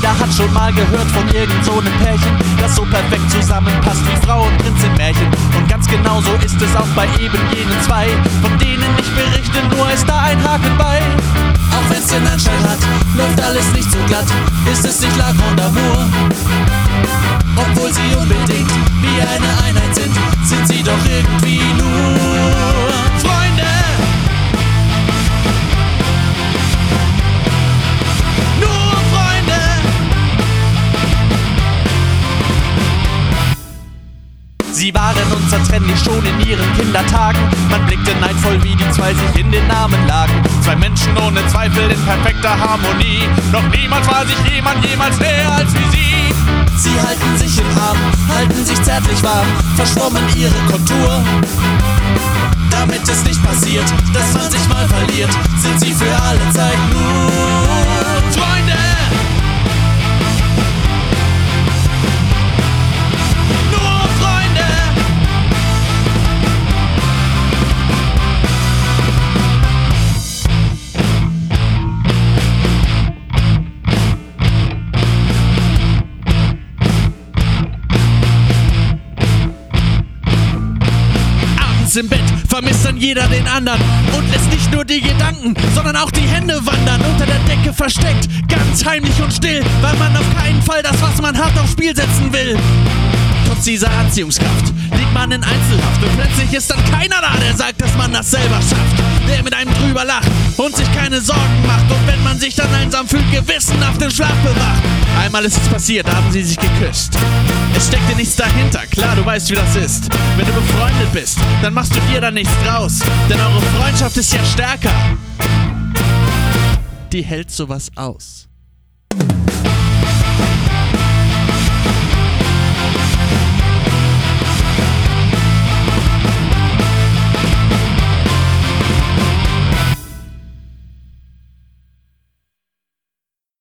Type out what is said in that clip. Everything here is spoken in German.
Jeder hat schon mal gehört von irgend so einem Pärchen, das so perfekt zusammenpasst wie Frau und Prinz im Märchen. Und ganz genau so ist es auch bei eben jenen zwei, von denen ich berichte, nur ist da ein Haken bei. Auch wenn's den Anschein hat, läuft alles nicht so glatt, ist es nicht La Grande Amour. Obwohl sie unbedingt wie eine Einheit sind sie doch irgendwie nur Freunde. Nur Freunde. Sie waren unzertrennlich schon in ihren Kindertagen. Man blickte neidvoll, wie die zwei sich in den Namen lagen. Zwei Menschen ohne Zweifel in perfekter Harmonie. Doch niemals war sich jemand jemals näher als wie sie. Sie halten sich im Arm, halten sich zärtlich warm, verschwommen ihre Kontur. Damit es nicht passiert, dass man sich mal verliert, sind sie für alle Zeit nur Freunde. Nur Freunde. Im Bett vermisst dann jeder den anderen und lässt nicht nur die Gedanken, sondern auch die Hände wandern. Unter der Decke versteckt, ganz heimlich und still, weil man auf keinen Fall das, was man hat, aufs Spiel setzen will. Trotz dieser Anziehungskraft liegt man in Einzelhaft und plötzlich ist dann keiner da, der sagt, dass man das selber schafft. Der mit einem drüber lacht und sich keine Sorgen macht, und wenn man sich dann einsam fühlt, gewissenhaft den Schlaf bewacht. Einmal ist es passiert, da haben sie sich geküsst. Es steckte nichts dahinter, klar, du weißt, wie das ist. Wenn du befreundet bist, dann machst du dir da nichts draus, denn eure Freundschaft ist ja stärker. Die hält sowas aus.